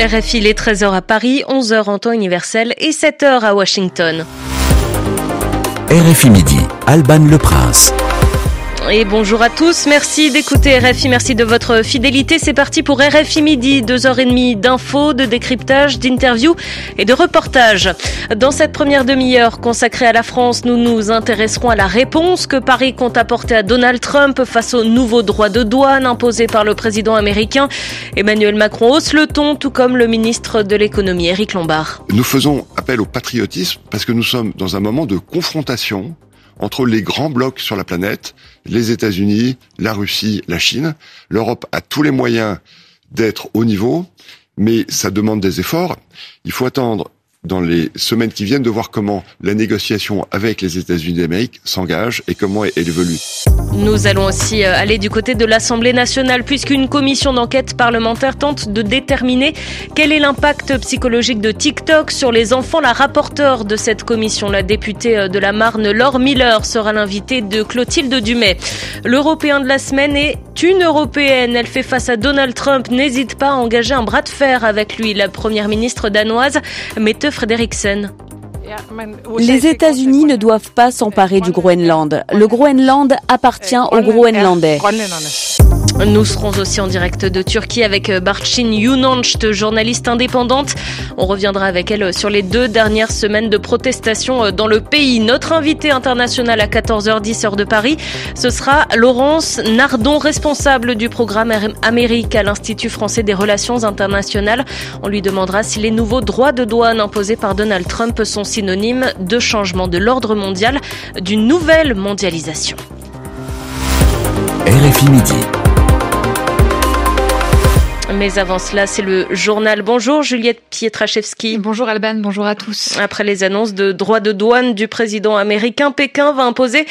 RFI, les 13h à Paris, 11h en temps universel et 7h à Washington. RFI Midi, Alban Le Prince. Et bonjour à tous, merci d'écouter RFI, merci de votre fidélité. C'est parti pour RFI Midi, 2h30 d'infos, de décryptage, d'interviews et de reportages. Dans cette première demi-heure consacrée à la France, nous nous intéresserons à la réponse que Paris compte apporter à Donald Trump face aux nouveaux droits de douane imposés par le président américain. Emmanuel Macron hausse le ton, tout comme le ministre de l'économie, Éric Lombard. Nous faisons appel au patriotisme parce que nous sommes dans un moment de confrontation entre les grands blocs sur la planète, les États-Unis, la Russie, la Chine. L'Europe a tous les moyens d'être au niveau, mais ça demande des efforts. Il faut attendre dans les semaines qui viennent de voir comment la négociation avec les États-Unis d'Amérique s'engage et comment elle évolue. Nous allons aussi aller du côté de l'Assemblée nationale puisqu'une commission d'enquête parlementaire tente de déterminer quel est l'impact psychologique de TikTok sur les enfants. La rapporteure de cette commission, la députée de la Marne, Laure Miller, sera l'invitée de Clotilde Dumais. L'Européen de la semaine est une Européenne. Elle fait face à Donald Trump. N'hésite pas à engager un bras de fer avec lui. La première ministre danoise, Mette Frederiksen. Les États-Unis ne doivent pas s'emparer du Groenland. Le Groenland appartient aux Groenlandais. Nous serons aussi en direct de Turquie avec Barçın Yunanç, journaliste indépendante. On reviendra avec elle sur les 2 dernières semaines de protestation dans le pays. Notre invité international à 14h10 heure de Paris, ce sera Laurence Nardon, responsable du programme Amérique à l'Institut français des relations internationales. On lui demandera si les nouveaux droits de douane imposés par Donald Trump sont synonymes de changement de l'ordre mondial, d'une nouvelle mondialisation. RFI Midi. Mais avant cela, c'est le journal. Bonjour Juliette Pietraszewski. Bonjour Alban, bonjour à tous. Après les annonces de droits de douane du président américain, Pékin va imposer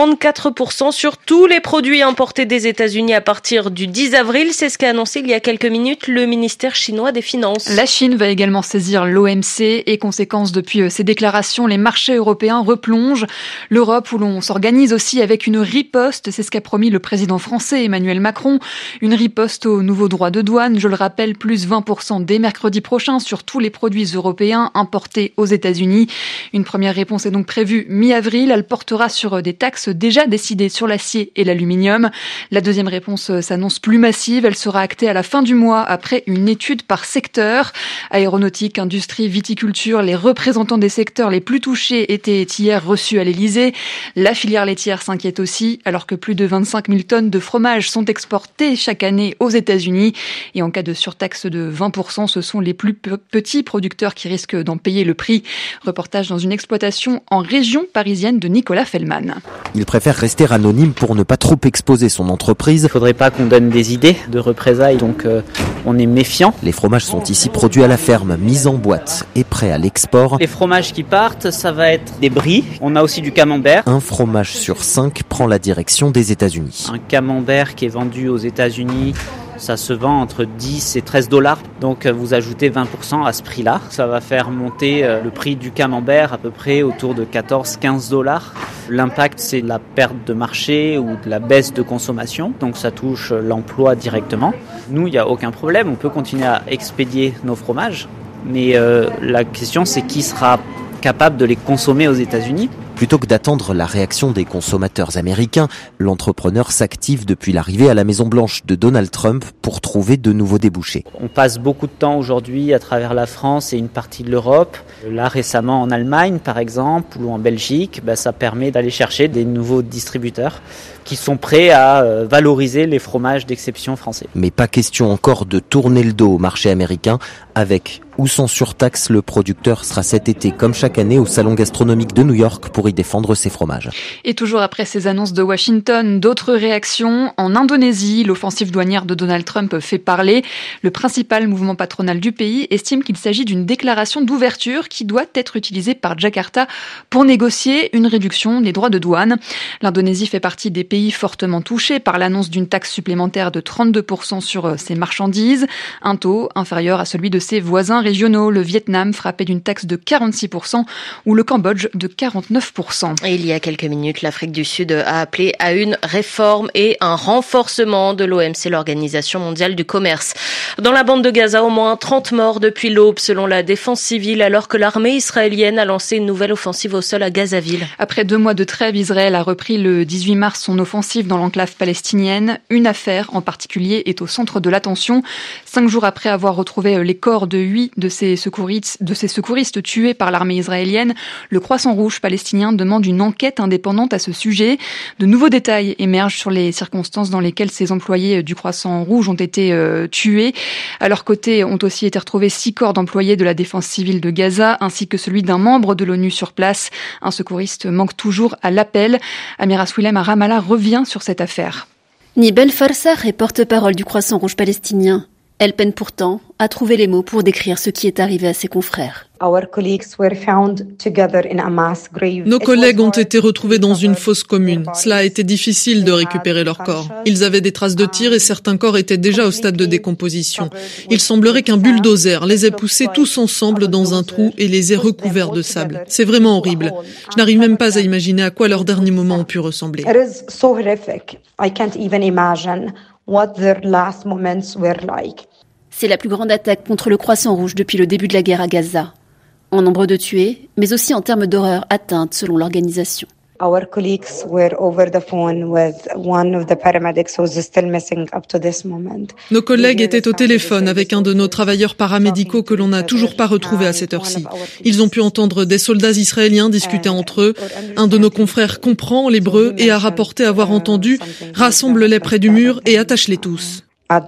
34% sur tous les produits importés des États-Unis à partir du 10 avril. C'est ce qu'a annoncé il y a quelques minutes le ministère chinois des Finances. La Chine va également saisir l'OMC et conséquence depuis ces déclarations, les marchés européens replongent. L'Europe où l'on s'organise aussi avec une riposte, c'est ce qu'a promis le président français Emmanuel Macron. Une riposte aux nouveaux droits de douane. Je le rappelle, plus 20% dès mercredi prochain sur tous les produits européens importés aux États-Unis. Une première réponse est donc prévue mi-avril. Elle portera sur des taxes déjà décidées sur l'acier et l'aluminium. La deuxième réponse s'annonce plus massive. Elle sera actée à la fin du mois après une étude par secteur. Aéronautique, industrie, viticulture, les représentants des secteurs les plus touchés étaient hier reçus à l'Elysée. La filière laitière s'inquiète aussi alors que plus de 25 000 tonnes de fromage sont exportées chaque année aux États-Unis. Et en cas de surtaxe de 20%, ce sont les plus petits producteurs qui risquent d'en payer le prix. Reportage dans une exploitation en région parisienne de Nicolas Fellman. Il préfère rester anonyme pour ne pas trop exposer son entreprise. Il ne faudrait pas qu'on donne des idées de représailles, donc on est méfiant. Les fromages sont ici produits à la ferme, mis en boîte et prêts à l'export. Les fromages qui partent, ça va être des brie. On a aussi du camembert. Un fromage sur 5 prend la direction des États-Unis. Un camembert qui est vendu aux États-Unis, ça se vend entre 10 et 13 $. Donc vous ajoutez 20% à ce prix-là. Ça va faire monter le prix du camembert à peu près autour de 14-15 $. L'impact, c'est la perte de marché ou de la baisse de consommation. Donc ça touche l'emploi directement. Nous, il n'y a aucun problème. On peut continuer à expédier nos fromages. Mais la question, c'est qui sera capable de les consommer aux États-Unis. Plutôt que d'attendre la réaction des consommateurs américains, l'entrepreneur s'active depuis l'arrivée à la Maison-Blanche de Donald Trump pour trouver de nouveaux débouchés. On passe beaucoup de temps aujourd'hui à travers la France et une partie de l'Europe. Là, récemment en Allemagne, par exemple, ou en Belgique, ça permet d'aller chercher des nouveaux distributeurs qui sont prêts à valoriser les fromages d'exception français. Mais pas question encore de tourner le dos au marché américain. Avec ou sans surtaxe, le producteur sera cet été, comme chaque année, au Salon gastronomique de New York pour y défendre ses fromages. Et toujours après ces annonces de Washington, d'autres réactions. En Indonésie, l'offensive douanière de Donald Trump fait parler. Le principal mouvement patronal du pays estime qu'il s'agit d'une déclaration d'ouverture qui doit être utilisée par Jakarta pour négocier une réduction des droits de douane. L'Indonésie fait partie des pays fortement touchés par l'annonce d'une taxe supplémentaire de 32% sur ces marchandises, un taux inférieur à celui de ses voisins régionaux, le Vietnam frappé d'une taxe de 46% ou le Cambodge de 49%. Et il y a quelques minutes, l'Afrique du Sud a appelé à une réforme et un renforcement de l'OMC, l'Organisation mondiale du commerce. Dans la bande de Gaza, au moins 30 morts depuis l'aube selon la défense civile, alors que l'armée israélienne a lancé une nouvelle offensive au sol à Gazaville. Après 2 mois de trêve, Israël a repris le 18 mars son offensive dans l'enclave palestinienne. Une affaire en particulier est au centre de l'attention. 5 jours après avoir retrouvé les corps de 8 de ces secouristes tués par l'armée israélienne, le Croissant Rouge palestinien demande une enquête indépendante à ce sujet. De nouveaux détails émergent sur les circonstances dans lesquelles ces employés du Croissant Rouge ont été tués. À leur côté ont aussi été retrouvés 6 corps d'employés de la défense civile de Gaza, ainsi que celui d'un membre de l'ONU sur place. Un secouriste manque toujours à l'appel. Amira Swilem à Ramallah revient sur cette affaire. Nibel Farsar est porte-parole du Croissant Rouge palestinien. Elle peine pourtant à trouver les mots pour décrire ce qui est arrivé à ses confrères. Nos collègues ont été retrouvés dans une fosse commune. Cela a été difficile de récupérer leurs corps. Ils avaient des traces de tir et certains corps étaient déjà au stade de décomposition. Il semblerait qu'un bulldozer les ait poussés tous ensemble dans un trou et les ait recouverts de sable. C'est vraiment horrible. Je n'arrive même pas à imaginer à quoi leurs derniers moments ont pu ressembler. C'est la plus grande attaque contre le Croissant Rouge depuis le début de la guerre à Gaza. En nombre de tués, mais aussi en termes d'horreur atteinte selon l'organisation. Nos collègues étaient au téléphone avec un de nos travailleurs paramédicaux que l'on n'a toujours pas retrouvé à cette heure-ci. Ils ont pu entendre des soldats israéliens discuter entre eux. Un de nos confrères comprend l'hébreu et a rapporté avoir entendu « Rassemble-les près du mur et attache-les tous ».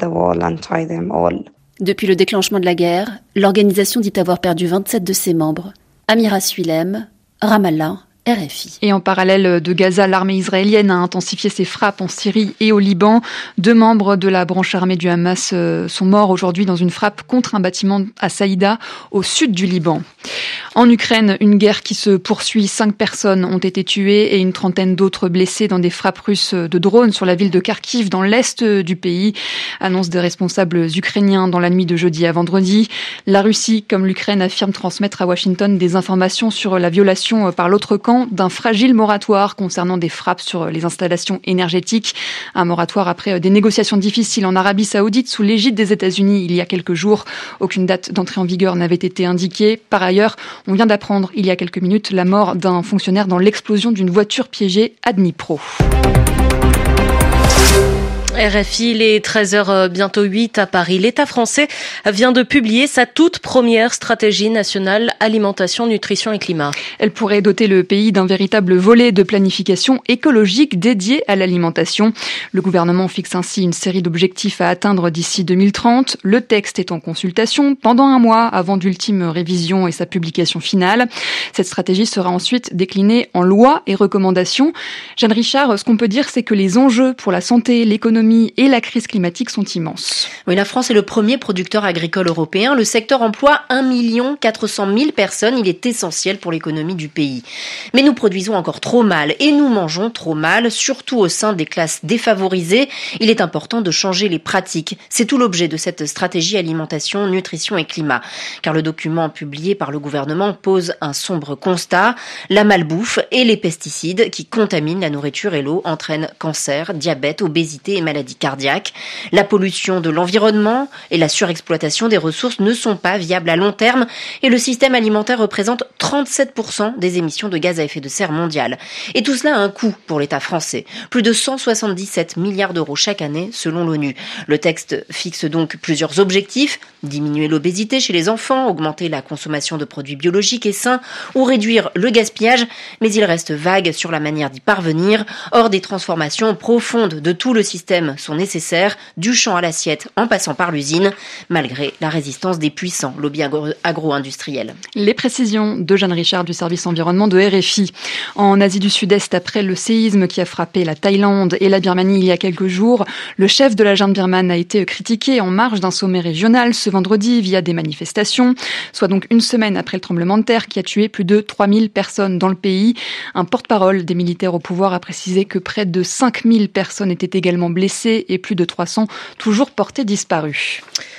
Depuis le déclenchement de la guerre, l'organisation dit avoir perdu 27 de ses membres. Amira Swilem, Ramallah, RFI. Et en parallèle de Gaza, l'armée israélienne a intensifié ses frappes en Syrie et au Liban. 2 membres de la branche armée du Hamas sont morts aujourd'hui dans une frappe contre un bâtiment à Saïda, au sud du Liban. En Ukraine, une guerre qui se poursuit. 5 personnes ont été tuées et une trentaine d'autres blessées dans des frappes russes de drones sur la ville de Kharkiv, dans l'est du pays. Annonce des responsables ukrainiens dans la nuit de jeudi à vendredi. La Russie, comme l'Ukraine, affirme transmettre à Washington des informations sur la violation par l'autre camp d'un fragile moratoire concernant des frappes sur les installations énergétiques. Un moratoire après des négociations difficiles en Arabie Saoudite sous l'égide des États-Unis il y a quelques jours. Aucune date d'entrée en vigueur n'avait été indiquée. Par ailleurs, on vient d'apprendre il y a quelques minutes la mort d'un fonctionnaire dans l'explosion d'une voiture piégée à Dnipro. RFI, il est 13h, bientôt 8 à Paris. L'État français vient de publier sa toute première stratégie nationale alimentation, nutrition et climat. Elle pourrait doter le pays d'un véritable volet de planification écologique dédié à l'alimentation. Le gouvernement fixe ainsi une série d'objectifs à atteindre d'ici 2030. Le texte est en consultation pendant 1 mois avant d'ultime révision et sa publication finale. Cette stratégie sera ensuite déclinée en lois et recommandations. Jeanne Richard, ce qu'on peut dire, c'est que les enjeux pour la santé, l'économie et la crise climatique sont immenses. Oui, la France est le premier producteur agricole européen. Le secteur emploie 1 400 000 personnes. Il est essentiel pour l'économie du pays. Mais nous produisons encore trop mal et nous mangeons trop mal, surtout au sein des classes défavorisées. Il est important de changer les pratiques. C'est tout l'objet de cette stratégie alimentation, nutrition et climat. Car le document publié par le gouvernement pose un sombre constat. La malbouffe et les pesticides qui contaminent la nourriture et l'eau entraînent cancer, diabète, obésité et maladies cardiaques. La pollution de l'environnement et la surexploitation des ressources ne sont pas viables à long terme et le système alimentaire représente 37% des émissions de gaz à effet de serre mondiales. Et tout cela a un coût pour l'État français. Plus de 177 milliards d'euros chaque année selon l'ONU. Le texte fixe donc plusieurs objectifs: diminuer l'obésité chez les enfants, augmenter la consommation de produits biologiques et sains ou réduire le gaspillage, mais il reste vague sur la manière d'y parvenir. Or, des transformations profondes de tout le système sont nécessaires, du champ à l'assiette en passant par l'usine, malgré la résistance des puissants lobbies agro-industriels. Les précisions de Jeanne Richard du service environnement de RFI. En Asie du Sud-Est, après le séisme qui a frappé la Thaïlande et la Birmanie il y a quelques jours, le chef de la junte birmane a été critiqué en marge d'un sommet régional ce vendredi via des manifestations, soit donc 1 semaine après le tremblement de terre qui a tué plus de 3000 personnes dans le pays. Un porte-parole des militaires au pouvoir a précisé que près de 5000 personnes étaient également blessées et plus de 300 toujours portés disparus.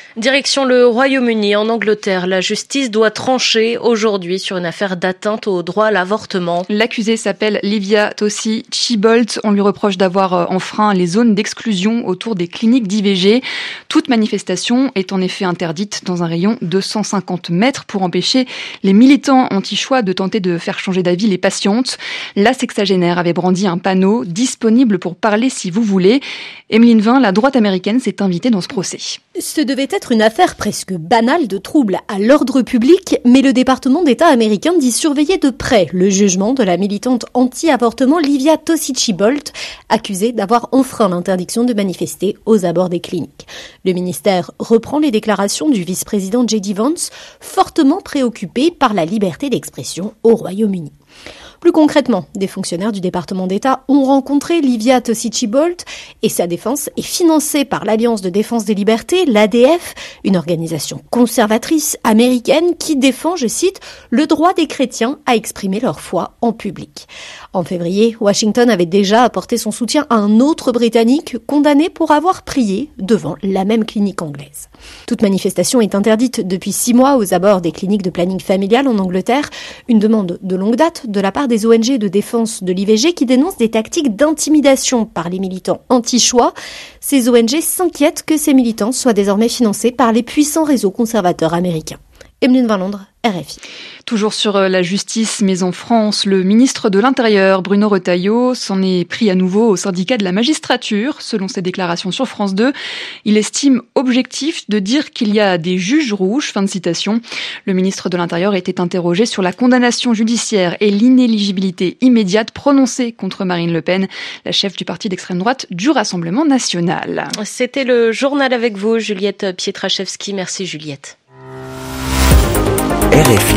Direction le Royaume-Uni. En Angleterre, la justice doit trancher aujourd'hui sur une affaire d'atteinte au droit à l'avortement. L'accusée s'appelle Livia Tosi-Chibolt. On lui reproche d'avoir enfreint les zones d'exclusion autour des cliniques d'IVG. Toute manifestation est en effet interdite dans un rayon de 150 mètres pour empêcher les militants anti-choix de tenter de faire changer d'avis les patientes. La sexagénaire avait brandi un panneau disponible pour parler si vous voulez. Emeline Vin, la droite américaine, s'est invitée dans ce procès. Ce devait être une affaire presque banale de trouble à l'ordre public, mais le département d'État américain dit surveiller de près le jugement de la militante anti-avortement Livia Tosi-Chibolt, accusée d'avoir enfreint l'interdiction de manifester aux abords des cliniques. Le ministère reprend les déclarations du vice-président J.D. Vance, fortement préoccupé par la liberté d'expression au Royaume-Uni. Plus concrètement, des fonctionnaires du département d'État ont rencontré Livia Tosi-Chibolt et sa défense est financée par l'Alliance de défense des libertés, l'ADF, une organisation conservatrice américaine qui défend, je cite, le droit des chrétiens à exprimer leur foi en public. En février, Washington avait déjà apporté son soutien à un autre Britannique condamné pour avoir prié devant la même clinique anglaise. Toute manifestation est interdite depuis 6 mois aux abords des cliniques de planning familial en Angleterre, une demande de longue date de la part des ONG de défense de l'IVG qui dénoncent des tactiques d'intimidation par les militants anti-choix. Ces ONG s'inquiètent que ces militants soient désormais financés par les puissants réseaux conservateurs américains. Emeline Vin, Londres, RFI. Toujours sur la justice, mais en France, le ministre de l'Intérieur, Bruno Retailleau, s'en est pris à nouveau au syndicat de la magistrature. Selon ses déclarations sur France 2, il estime objectif de dire qu'il y a des juges rouges. Fin de citation. Le ministre de l'Intérieur était interrogé sur la condamnation judiciaire et l'inéligibilité immédiate prononcée contre Marine Le Pen, la chef du parti d'extrême droite du Rassemblement national. C'était le journal avec vous, Juliette Pietraszewski. Merci Juliette. RFI.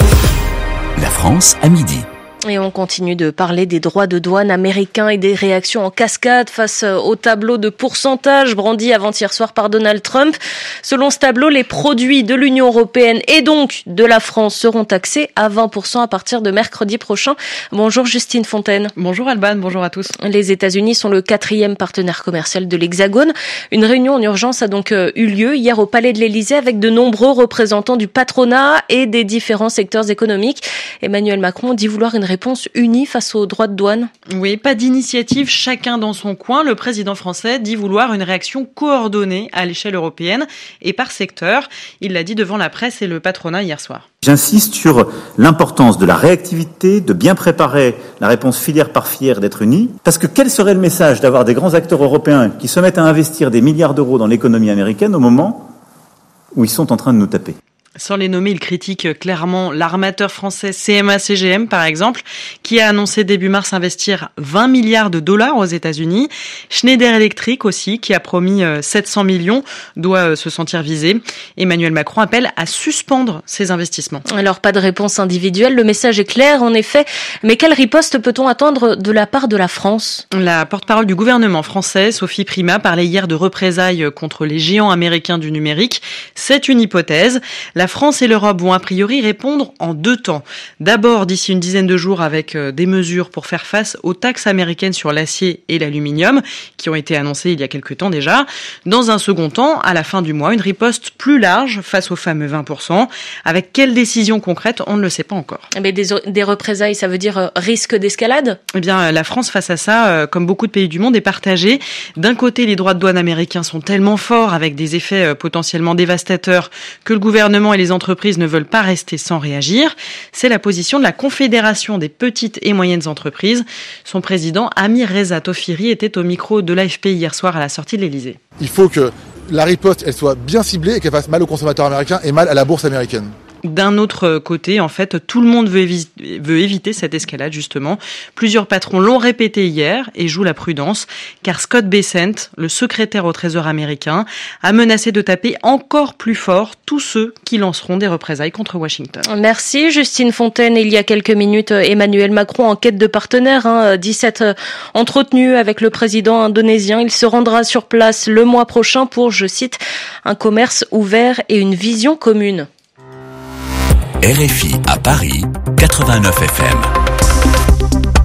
La France à midi. Et on continue de parler des droits de douane américains et des réactions en cascade face au tableau de pourcentage brandi avant-hier soir par Donald Trump. Selon ce tableau, les produits de l'Union européenne et donc de la France seront taxés à 20% à partir de mercredi prochain. Bonjour Justine Fontaine. Bonjour Alban, bonjour à tous. Les États-Unis sont le 4e partenaire commercial de l'Hexagone. Une réunion en urgence a donc eu lieu hier au Palais de l'Élysée avec de nombreux représentants du patronat et des différents secteurs économiques. Emmanuel Macron dit vouloir une réponse unie face aux droits de douane. Oui, pas d'initiative, chacun dans son coin. Le président français dit vouloir une réaction coordonnée à l'échelle européenne et par secteur. Il l'a dit devant la presse et le patronat hier soir. J'insiste sur l'importance de la réactivité, de bien préparer la réponse filière par filière, d'être unis. Parce que quel serait le message d'avoir des grands acteurs européens qui se mettent à investir des milliards d'euros dans l'économie américaine au moment où ils sont en train de nous taper ? Sans les nommer, il critique clairement l'armateur français CMA-CGM, par exemple, qui a annoncé début mars investir 20 milliards de dollars aux États-Unis. Schneider Electric aussi, qui a promis 700 millions, doit se sentir visé. Emmanuel Macron appelle à suspendre ces investissements. Alors, pas de réponse individuelle. Le message est clair, en effet. Mais quelle riposte peut-on attendre de la part de la France ? La porte-parole du gouvernement français, Sophie Primas, parlait hier de représailles contre les géants américains du numérique. C'est une hypothèse. La France et l'Europe vont a priori répondre en 2 temps. D'abord, d'ici une dizaine de jours, avec des mesures pour faire face aux taxes américaines sur l'acier et l'aluminium, qui ont été annoncées il y a quelques temps déjà. Dans un second temps, à la fin du mois, une riposte plus large face aux fameux 20%. Avec quelles décisions concrètes, on ne le sait pas encore. Mais des représailles, ça veut dire risque d'escalade ? Eh bien, la France, face à ça, comme beaucoup de pays du monde, est partagée. D'un côté, les droits de douane américains sont tellement forts, avec des effets potentiellement dévastateurs, que le gouvernement et les entreprises ne veulent pas rester sans réagir. C'est la position de la Confédération des petites et moyennes entreprises. Son président, Amir Reza Tofiri, était au micro de l'AFP hier soir à la sortie de l'Élysée. Il faut que la riposte elle soit bien ciblée et qu'elle fasse mal aux consommateurs américains et mal à la bourse américaine. D'un autre côté, en fait, tout le monde veut éviter cette escalade, justement. Plusieurs patrons l'ont répété hier et jouent la prudence, car Scott Bessent, le secrétaire au Trésor américain, a menacé de taper encore plus fort tous ceux qui lanceront des représailles contre Washington. Merci Justine Fontaine. Il y a quelques minutes, Emmanuel Macron en quête de partenaires, 17 entretenus avec le président indonésien. Il se rendra sur place le mois prochain pour, je cite, un commerce ouvert et une vision commune. RFI à Paris, 89 FM.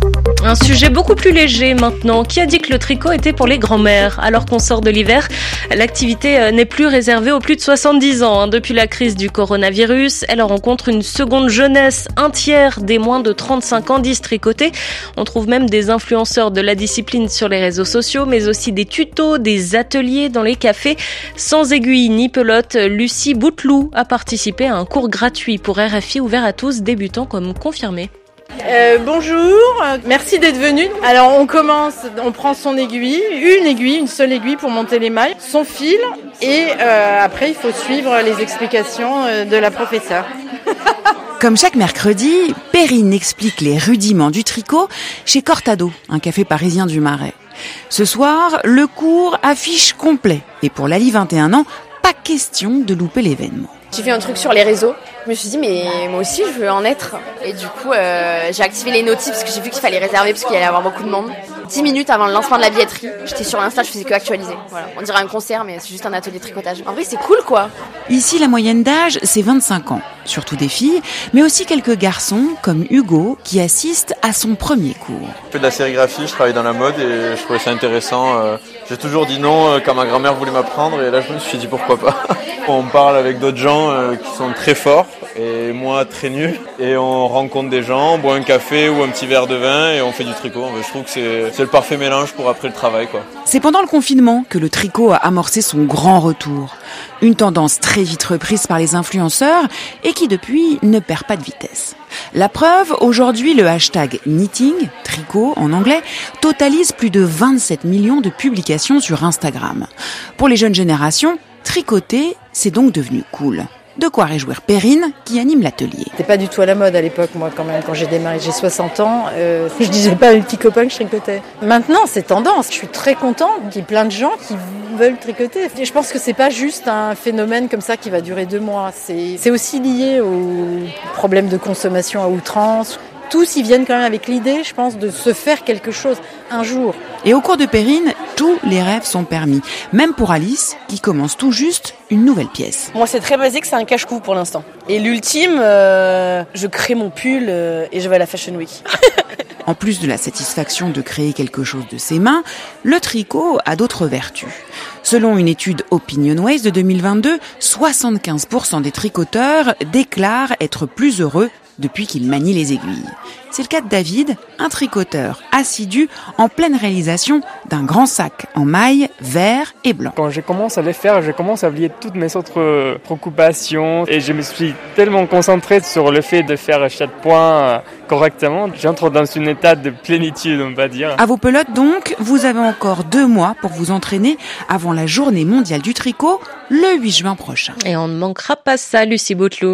Un sujet beaucoup plus léger maintenant. Qui a dit que le tricot était pour les grands-mères ? Alors qu'on sort de l'hiver, l'activité n'est plus réservée aux plus de 70 ans. Depuis la crise du coronavirus, elle rencontre une seconde jeunesse. Un tiers des moins de 35 ans disent tricoter. On trouve même des influenceurs de la discipline sur les réseaux sociaux, mais aussi des tutos, des ateliers dans les cafés. Sans aiguille ni pelote, Lucie Bouteloup a participé à un cours gratuit pour RFI ouvert à tous, débutants comme confirmés. Bonjour, merci d'être venu. Alors on prend son aiguille, une seule aiguille pour monter les mailles, son fil et après il faut suivre les explications de la professeure. Comme chaque mercredi, Perrine explique les rudiments du tricot chez Cortado, un café parisien du Marais. Ce soir, le cours affiche complet et pour Lali 21 ans, pas question de louper l'événement. J'ai vu un truc sur les réseaux, je me suis dit mais moi aussi je veux en être et du coup j'ai activé les notifs parce que j'ai vu qu'il fallait réserver parce qu'il allait y avoir beaucoup de monde. 10 minutes avant le lancement de la billetterie, j'étais sur Insta, je faisais que actualiser. Voilà. On dirait un concert mais c'est juste un atelier de tricotage. En vrai c'est cool quoi. Ici la moyenne d'âge c'est 25 ans, surtout des filles, mais aussi quelques garçons comme Hugo qui assiste à son premier cours. Je fais de la sérigraphie, je travaille dans la mode et je trouvais ça intéressant. J'ai toujours dit non quand ma grand-mère voulait m'apprendre et là je me suis dit pourquoi pas. On parle avec d'autres gens qui sont très forts et moi très nul et on rencontre des gens, on boit un café ou un petit verre de vin et on fait du tricot. Je trouve que c'est le parfait mélange pour après le travail, quoi. C'est pendant le confinement que le tricot a amorcé son grand retour. Une tendance très vite reprise par les influenceurs et qui depuis ne perd pas de vitesse. La preuve, aujourd'hui le hashtag knitting, tricot en anglais, totalise plus de 27 millions de publications sur Instagram. Pour les jeunes générations, tricoter, c'est donc devenu cool. De quoi réjouir Perrine, qui anime l'atelier. C'était pas du tout à la mode à l'époque, moi, quand même, quand j'ai démarré. J'ai 60 ans, je disais pas à mes petits copains que je tricotais. Maintenant, c'est tendance. Je suis très contente qu'il y ait plein de gens qui veulent tricoter. Et je pense que c'est pas juste un phénomène comme ça qui va durer 2 mois. C'est aussi lié aux problèmes de consommation à outrance. Tous y viennent quand même avec l'idée, je pense, de se faire quelque chose un jour. Et au cours de Perrine, tous les rêves sont permis. Même pour Alice, qui commence tout juste une nouvelle pièce. Moi, c'est très basique, c'est un cache-cou pour l'instant. Et l'ultime, je crée mon pull et je vais à la Fashion Week. En plus de la satisfaction de créer quelque chose de ses mains, le tricot a d'autres vertus. Selon une étude OpinionWays de 2022, 75% des tricoteurs déclarent être plus heureux depuis qu'il manie les aiguilles. C'est le cas de David, un tricoteur assidu en pleine réalisation d'un grand sac en mailles vert et blanc. Quand je commence à les faire, je commence à oublier toutes mes autres préoccupations et je me suis tellement concentré sur le fait de faire chaque point correctement. J'entre dans une état de plénitude, on va dire. À vos pelotes donc, vous avez encore 2 mois pour vous entraîner avant la journée mondiale du tricot, le 8 juin prochain. Et on ne manquera pas ça, Lucie Bouteloup.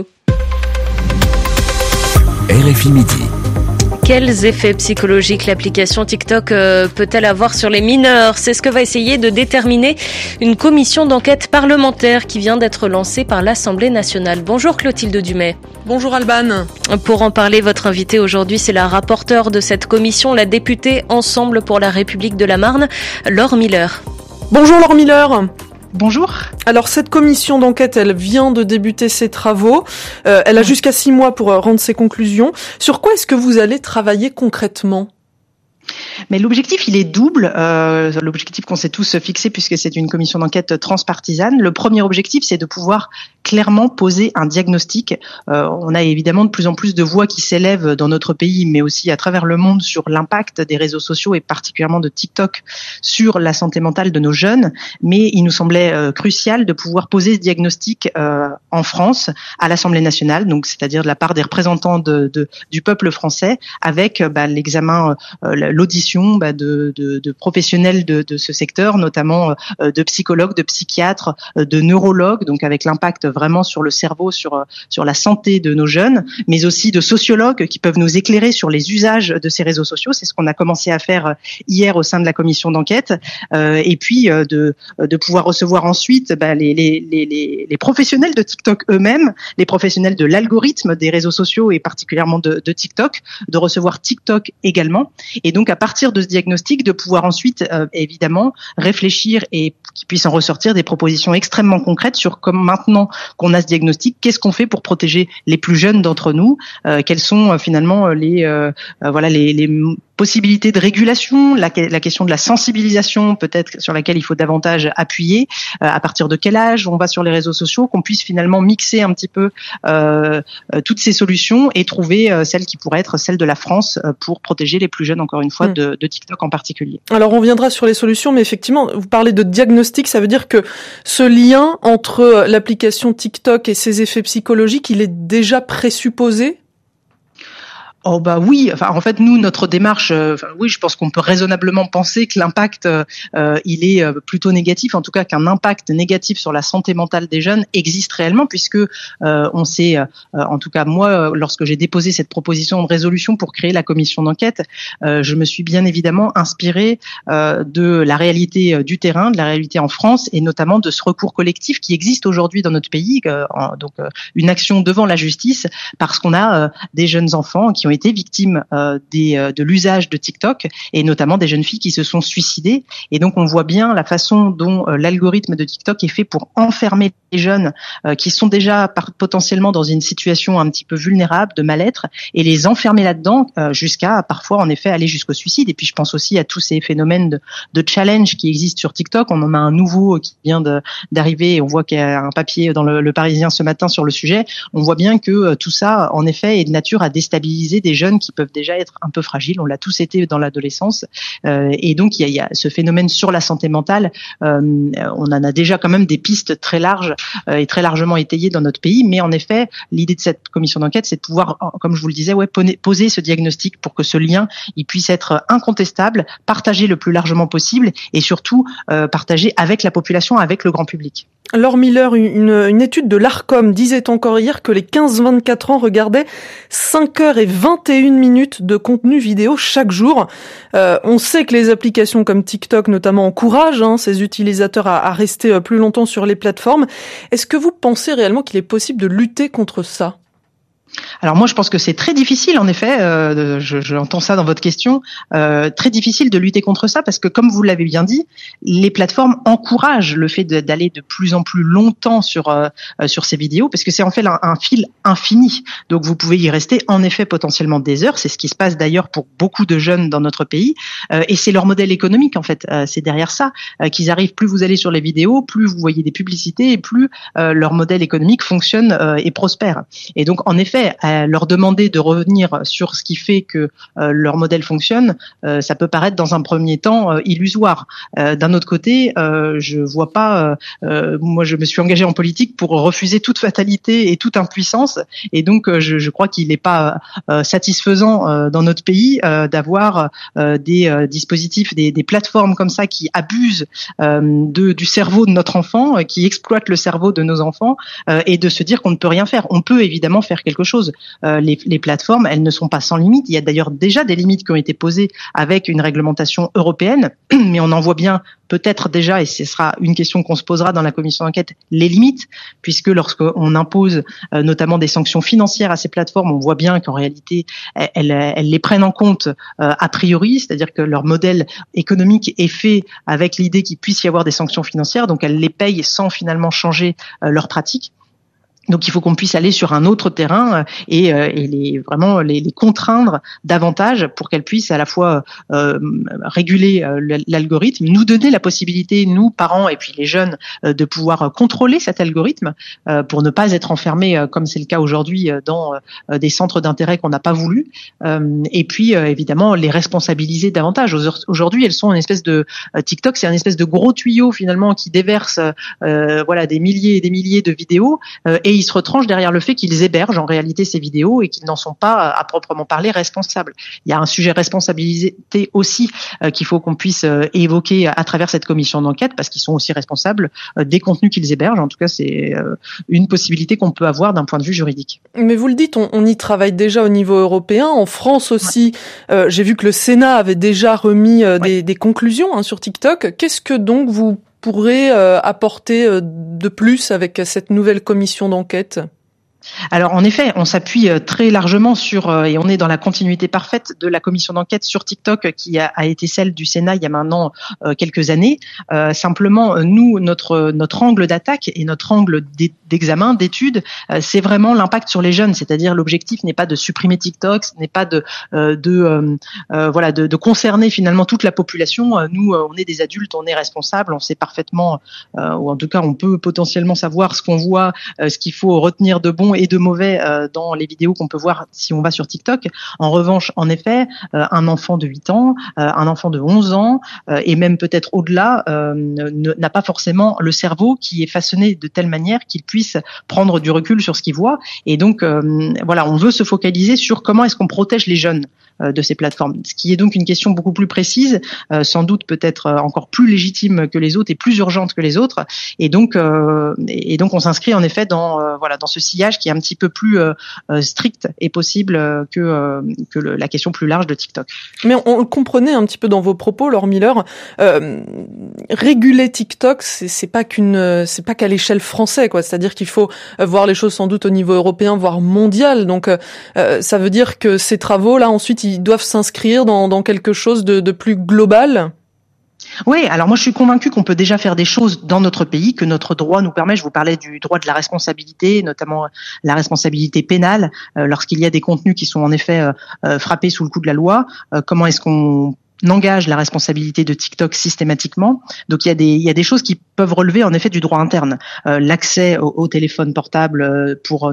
RFI Midi. Quels effets psychologiques l'application TikTok peut-elle avoir sur les mineurs ? C'est ce que va essayer de déterminer une commission d'enquête parlementaire qui vient d'être lancée par l'Assemblée nationale. Bonjour Clotilde Dumais. Bonjour Alban. Pour en parler, votre invitée aujourd'hui, c'est la rapporteure de cette commission, la députée Ensemble pour la République de la Marne, Laure Miller. Bonjour Laure Miller. Bonjour. Alors cette commission d'enquête, elle vient de débuter ses travaux. Elle a jusqu'à 6 mois pour rendre ses conclusions. Sur quoi est-ce que vous allez travailler concrètement ? Mais l'objectif, il est double. L'objectif qu'on s'est tous fixé, puisque c'est une commission d'enquête transpartisane. Le premier objectif, c'est de pouvoir clairement poser un diagnostic. On a évidemment de plus en plus de voix qui s'élèvent dans notre pays, mais aussi à travers le monde, sur l'impact des réseaux sociaux et particulièrement de TikTok sur la santé mentale de nos jeunes. Mais il nous semblait crucial de pouvoir poser ce diagnostic en France, à l'Assemblée nationale, donc c'est-à-dire de la part des représentants du peuple français, avec l'examen, l'audition de professionnels de ce secteur, notamment de psychologues, de psychiatres, de neurologues, donc avec l'impact vraiment sur le cerveau, sur la santé de nos jeunes, mais aussi de sociologues qui peuvent nous éclairer sur les usages de ces réseaux sociaux. C'est ce qu'on a commencé à faire hier au sein de la commission d'enquête, et puis de pouvoir recevoir ensuite les professionnels de TikTok eux-mêmes, les professionnels de l'algorithme des réseaux sociaux et particulièrement de TikTok, de recevoir TikTok également, et donc à partir de ce diagnostic de pouvoir ensuite évidemment réfléchir et qu'il puisse en ressortir des propositions extrêmement concrètes sur comment, maintenant qu'on a ce diagnostic, qu'est-ce qu'on fait pour protéger les plus jeunes d'entre nous, quels sont finalement les possibilité de régulation, la question de la sensibilisation peut-être sur laquelle il faut davantage appuyer, à partir de quel âge on va sur les réseaux sociaux, qu'on puisse finalement mixer un petit peu toutes ces solutions et trouver celle qui pourrait être celle de la France pour protéger les plus jeunes, encore une fois, de TikTok en particulier. Alors on viendra sur les solutions, mais effectivement, vous parlez de diagnostic, ça veut dire que ce lien entre l'application TikTok et ses effets psychologiques, il est déjà présupposé ? Oh bah oui, enfin en fait nous notre démarche, oui je pense qu'on peut raisonnablement penser que l'impact il est plutôt négatif, en tout cas qu'un impact négatif sur la santé mentale des jeunes existe réellement puisque on sait, en tout cas moi lorsque j'ai déposé cette proposition de résolution pour créer la commission d'enquête, je me suis bien évidemment inspirée de la réalité du terrain, de la réalité en France et notamment de ce recours collectif qui existe aujourd'hui dans notre pays, donc une action devant la justice parce qu'on a des jeunes enfants qui ont été victimes de l'usage de TikTok et notamment des jeunes filles qui se sont suicidées. Et donc on voit bien la façon dont l'algorithme de TikTok est fait pour enfermer les jeunes qui sont déjà potentiellement dans une situation un petit peu vulnérable de mal-être et les enfermer là-dedans jusqu'à parfois en effet aller jusqu'au suicide. Et puis je pense aussi à tous ces phénomènes de challenge qui existent sur TikTok. On en a un nouveau qui vient d'arriver et on voit qu'il y a un papier dans le Parisien ce matin sur le sujet. On voit bien que tout ça en effet est de nature à déstabiliser des jeunes qui peuvent déjà être un peu fragiles. On l'a tous été dans l'adolescence. Et donc, il y a ce phénomène sur la santé mentale. On en a déjà quand même des pistes très larges et très largement étayées dans notre pays. Mais en effet, l'idée de cette commission d'enquête, c'est de pouvoir, comme je vous le disais, poser ce diagnostic pour que ce lien il puisse être incontestable, partagé le plus largement possible et surtout partagé avec la population, avec le grand public. Laure Miller, une étude de l'Arcom disait encore hier que les 15-24 ans regardaient 5h21 de contenu vidéo chaque jour. On sait que les applications comme TikTok notamment encouragent ces utilisateurs à rester plus longtemps sur les plateformes. Est-ce que vous pensez réellement qu'il est possible de lutter contre ça ? Alors moi je pense que c'est très difficile en effet, j'entends ça dans votre question, très difficile de lutter contre ça parce que comme vous l'avez bien dit, les plateformes encouragent le fait d'aller de plus en plus longtemps sur ces vidéos parce que c'est en fait un fil infini. Donc vous pouvez y rester en effet potentiellement des heures, c'est ce qui se passe d'ailleurs pour beaucoup de jeunes dans notre pays et c'est leur modèle économique en fait, c'est derrière ça qu'ils arrivent, plus vous allez sur les vidéos, plus vous voyez des publicités et plus leur modèle économique fonctionne et prospère. Et donc en effet leur demander de revenir sur ce qui fait que leur modèle fonctionne, ça peut paraître dans un premier temps illusoire. D'un autre côté, je vois pas. Moi, je me suis engagée en politique pour refuser toute fatalité et toute impuissance, et donc je crois qu'il n'est pas satisfaisant dans notre pays d'avoir des dispositifs, des plateformes comme ça qui abusent du cerveau de notre enfant, qui exploitent le cerveau de nos enfants, et de se dire qu'on ne peut rien faire. On peut évidemment faire quelque chose. Les plateformes, elles ne sont pas sans limite. Il y a d'ailleurs déjà des limites qui ont été posées avec une réglementation européenne, mais on en voit bien peut-être déjà, et ce sera une question qu'on se posera dans la commission d'enquête, les limites, puisque lorsqu'on impose notamment des sanctions financières à ces plateformes, on voit bien qu'en réalité, elles les prennent en compte a priori, c'est-à-dire que leur modèle économique est fait avec l'idée qu'il puisse y avoir des sanctions financières, donc elles les payent sans finalement changer leurs pratiques. Donc il faut qu'on puisse aller sur un autre terrain et les contraindre davantage pour qu'elles puissent à la fois réguler l'algorithme, nous donner la possibilité, nous parents et puis les jeunes, de pouvoir contrôler cet algorithme pour ne pas être enfermés comme c'est le cas aujourd'hui dans des centres d'intérêt qu'on n'a pas voulu, et puis évidemment les responsabiliser davantage. Aujourd'hui elles sont une espèce de TikTok, c'est une espèce de gros tuyau finalement qui déverse des milliers et des milliers de vidéos et ils se retranchent derrière le fait qu'ils hébergent en réalité ces vidéos et qu'ils n'en sont pas à proprement parler responsables. Il y a un sujet responsabilité aussi qu'il faut qu'on puisse évoquer à travers cette commission d'enquête parce qu'ils sont aussi responsables des contenus qu'ils hébergent. En tout cas, c'est une possibilité qu'on peut avoir d'un point de vue juridique. Mais vous le dites, on y travaille déjà au niveau européen. En France aussi, j'ai vu que le Sénat avait déjà remis des conclusions sur TikTok. Qu'est-ce que donc vous pourrez apporter de plus avec cette nouvelle commission d'enquête ? Alors en effet, on s'appuie très largement sur, et on est dans la continuité parfaite de la commission d'enquête sur TikTok qui a été celle du Sénat il y a maintenant quelques années. Simplement, nous, notre angle d'attaque et notre angle d'examen, d'étude, c'est vraiment l'impact sur les jeunes. C'est-à-dire l'objectif n'est pas de supprimer TikTok, ce n'est pas de concerner finalement toute la population. Nous, on est des adultes, on est responsables, on sait parfaitement, ou en tout cas on peut potentiellement savoir ce qu'on voit, ce qu'il faut retenir de bon et de mauvais dans les vidéos qu'on peut voir si on va sur TikTok. En revanche, en effet, un enfant de 8 ans, un enfant de 11 ans et même peut-être au-delà n'a pas forcément le cerveau qui est façonné de telle manière qu'il puisse prendre du recul sur ce qu'il voit. Et donc, on veut se focaliser sur comment est-ce qu'on protège les jeunes de ces plateformes. Ce qui est donc une question beaucoup plus précise, sans doute peut-être encore plus légitime que les autres et plus urgente que les autres. Et donc on s'inscrit en effet dans ce sillage qui est un petit peu plus strict et possible que la question plus large de TikTok. Mais on le comprenait un petit peu dans vos propos, Laure Miller. Réguler TikTok, c'est pas qu'à l'échelle française, quoi. C'est-à-dire qu'il faut voir les choses sans doute au niveau européen, voire mondial. Donc ça veut dire que ces travaux-là, ensuite, ils doivent s'inscrire dans quelque chose de plus global. Oui, alors moi je suis convaincue qu'on peut déjà faire des choses dans notre pays, que notre droit nous permet. Je vous parlais du droit de la responsabilité, notamment la responsabilité pénale, lorsqu'il y a des contenus qui sont en effet frappés sous le coup de la loi. Comment est-ce qu'on engage la responsabilité de TikTok systématiquement? Donc il y a des choses qui peuvent relever en effet du droit interne, l'accès au téléphone portable pour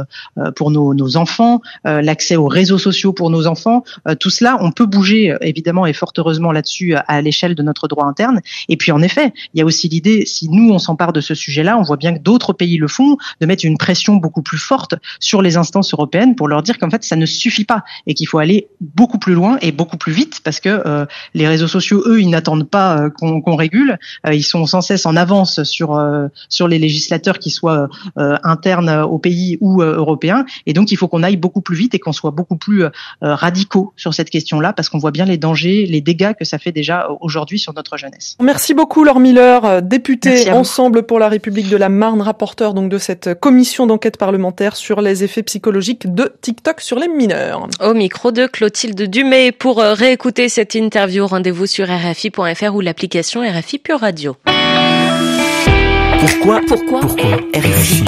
nos enfants, l'accès aux réseaux sociaux pour nos enfants, tout cela on peut bouger évidemment et fort heureusement là-dessus à l'échelle de notre droit interne. Et puis en effet, il y a aussi l'idée, si nous on s'empare de ce sujet-là, on voit bien que d'autres pays le font, de mettre une pression beaucoup plus forte sur les instances européennes pour leur dire qu'en fait ça ne suffit pas et qu'il faut aller beaucoup plus loin et beaucoup plus vite parce que les réseaux sociaux, eux, ils n'attendent pas qu'on régule. Ils sont sans cesse en avance sur les législateurs qui soient internes au pays ou européens. Et donc, il faut qu'on aille beaucoup plus vite et qu'on soit beaucoup plus radicaux sur cette question-là parce qu'on voit bien les dangers, les dégâts que ça fait déjà aujourd'hui sur notre jeunesse. Merci beaucoup, Laure Miller, députée Ensemble pour la République de la Marne, rapporteure donc de cette commission d'enquête parlementaire sur les effets psychologiques de TikTok sur les mineurs. Au micro de Clotilde Dumay. Pour réécouter cette interview, rendez-vous sur RFI.fr ou l'application RFI Pure Radio. Pourquoi RFI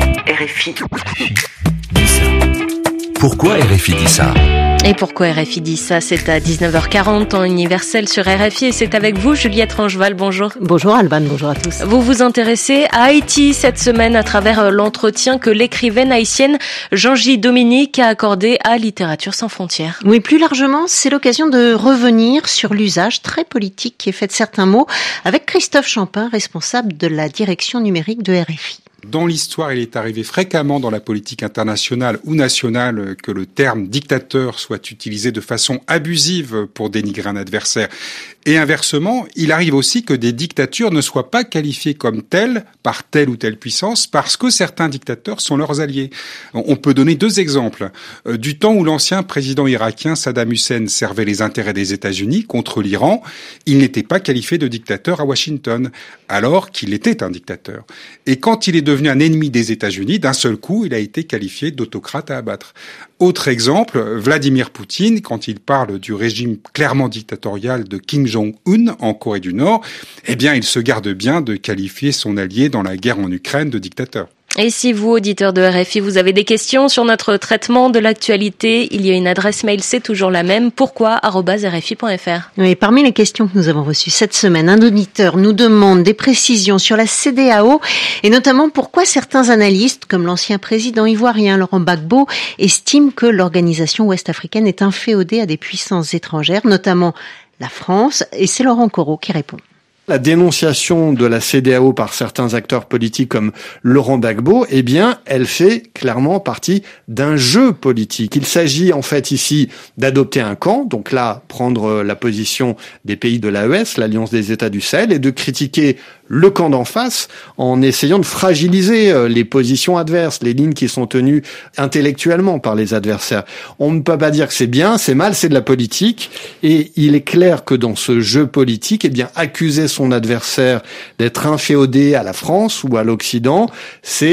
dit ça? Pourquoi RFI dit ça? Et pourquoi RFI dit ça? C'est à 19h40 temps universel sur RFI et c'est avec vous, Juliette Rangeval. Bonjour. Bonjour Alban, bonjour à tous. Vous vous intéressez à Haïti cette semaine à travers l'entretien que l'écrivaine haïtienne Jeangie Dominique a accordé à Littérature sans frontières. Oui, plus largement, c'est l'occasion de revenir sur l'usage très politique qui est fait de certains mots avec Christophe Champin, responsable de la direction numérique de RFI. Dans l'histoire, il est arrivé fréquemment dans la politique internationale ou nationale que le terme dictateur soit utilisé de façon abusive pour dénigrer un adversaire. Et inversement, il arrive aussi que des dictatures ne soient pas qualifiées comme telles par telle ou telle puissance parce que certains dictateurs sont leurs alliés. On peut donner deux exemples. Du temps où l'ancien président irakien Saddam Hussein servait les intérêts des États-Unis contre l'Iran, il n'était pas qualifié de dictateur à Washington, alors qu'il était un dictateur. Et quand il est devenu un ennemi des États-Unis, d'un seul coup, il a été qualifié d'autocrate à abattre. Autre exemple, Vladimir Poutine, quand il parle du régime clairement dictatorial de Kim Jong-un en Corée du Nord, eh bien, il se garde bien de qualifier son allié dans la guerre en Ukraine de dictateur. Et si vous, auditeurs de RFI, vous avez des questions sur notre traitement de l'actualité, il y a une adresse mail, c'est toujours la même, pourquoi@rfi.fr. Oui, parmi les questions que nous avons reçues cette semaine, un auditeur nous demande des précisions sur la CEDEAO et notamment pourquoi certains analystes, comme l'ancien président ivoirien Laurent Gbagbo, estiment que l'organisation ouest-africaine est inféodée à des puissances étrangères, notamment la France, et c'est Laurent Corot qui répond. La dénonciation de la CEDEAO par certains acteurs politiques comme Laurent Gbagbo, eh bien, elle fait clairement partie d'un jeu politique. Il s'agit en fait ici d'adopter un camp, donc là, prendre la position des pays de l'AES, l'Alliance des États du Sahel, et de critiquer le camp d'en face en essayant de fragiliser les positions adverses, les lignes qui sont tenues intellectuellement par les adversaires. On ne peut pas dire que c'est bien, c'est mal, c'est de la politique, et il est clair que dans ce jeu politique, eh bien, accuser son adversaire d'être inféodé à la France ou à l'Occident, c'est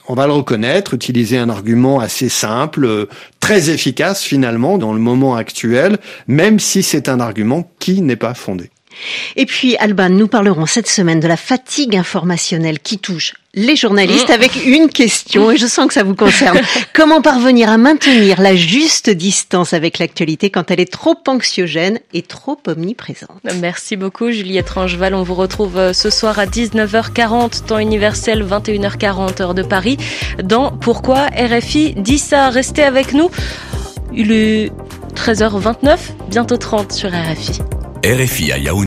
on va le reconnaître, utiliser un argument assez simple, très efficace finalement dans le moment actuel, même si c'est un argument qui n'est pas fondé. Et puis, Alban, nous parlerons cette semaine de la fatigue informationnelle qui touche les journalistes avec une question, et je sens que ça vous concerne. Comment parvenir à maintenir la juste distance avec l'actualité quand elle est trop anxiogène et trop omniprésente? Merci beaucoup, Juliette Rangeval. On vous retrouve ce soir à 19h40, temps universel, 21h40, heure de Paris, dans Pourquoi RFI dit ça? Restez avec nous. Il est 13h29, bientôt 30 sur RFI. RFI à Yaoundé.